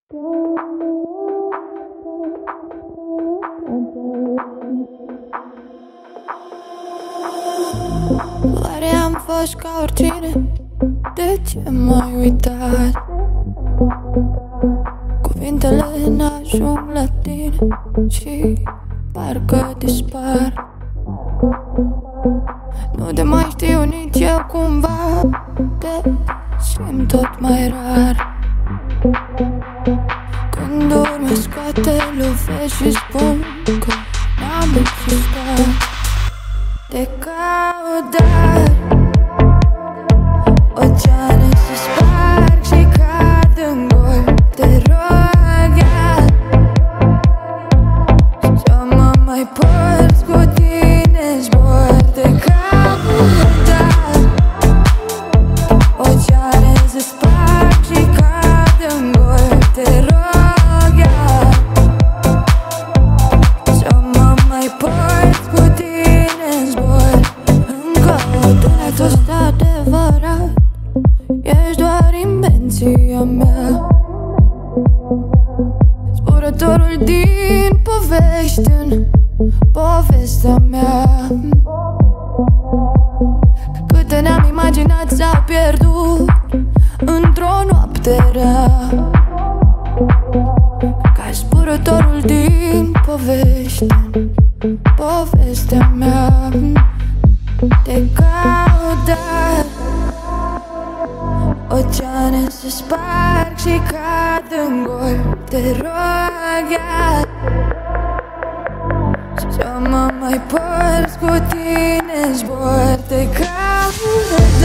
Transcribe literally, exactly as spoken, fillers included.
Oare am fost ca oricine? De ce m-ai uitat? Cuvintele n-ajung la tine și parcă dispar. Nu te mai știu nici eu cumva, te simt tot mai rar. Când urmesc scoate, lovesc și spun că n-am existat. Te caut, dar oceane se sparg și cad în gol. Te rog, ia să mă mai porți cu tine în zbor. Te caut, dar oceane se sparg și cad în gol. Te rog, ia să mă mai porți cu tine în zbor. Încă o dată tot adevărat, ești doar invenția mea, zburătorul din povești în povestea mea. Câte ne-am imaginat s-au pierdut într-o noapte rea, ca zburătorul din povești în povestea mea. Te caut, dar oceane se sparg și cad în gol. Te rog, ia să mă mai porți cu tine în zbor. Te caut.